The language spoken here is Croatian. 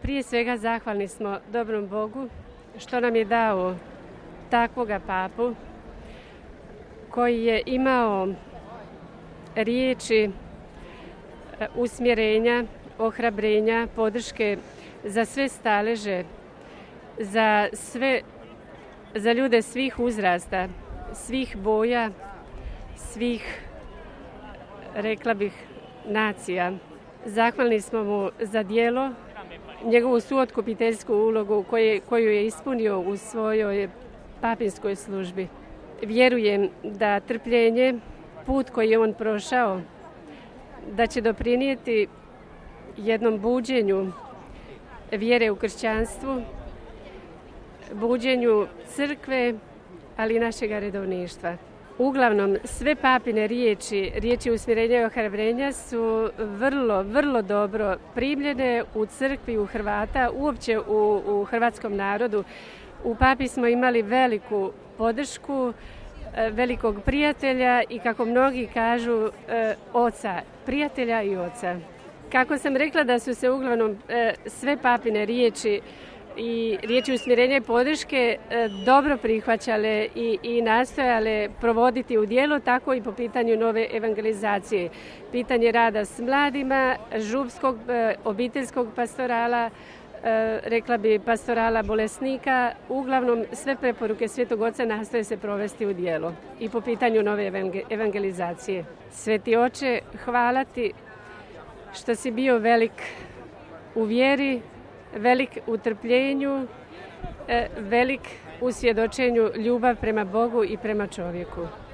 Prije svega zahvalni smo dobrom Bogu što nam je dao takvoga papu koji je imao riječi usmjerenja, ohrabrenja, podrške za sve staleže, za ljude svih uzrasta, svih boja, svih, rekla bih, nacija. Zahvalni smo mu za djelo, njegovu suotkupiteljsku ulogu koju je ispunio u svojoj papinskoj službi. Vjerujem da trpljenje, put koji je on prošao, da će doprinijeti jednom buđenju vjere u kršćanstvu, buđenju crkve, ali i našega redovništva. Uglavnom, sve papine riječi usmjerenja i ohrabrenja su vrlo dobro primljene u crkvi, u Hrvata, uopće u hrvatskom narodu. U papi smo imali veliku podršku, velikog prijatelja i, kako mnogi kažu, oca, prijatelja i oca. Kako sam rekla da su se uglavnom sve papine riječi i riječi usmjerenja i podrške dobro prihvaćale i nastojale provoditi u djelo, tako i po pitanju nove evangelizacije. Pitanje rada s mladima, župskog, obiteljskog pastorala, rekla bi pastorala bolesnika, uglavnom sve preporuke Svetog Oca nastoje se provesti u djelo i po pitanju nove evangelizacije. Sveti Oče, hvala ti što si bio velik u vjeri, velik u trpljenju, velik u svjedočenju ljubav prema Bogu i prema čovjeku.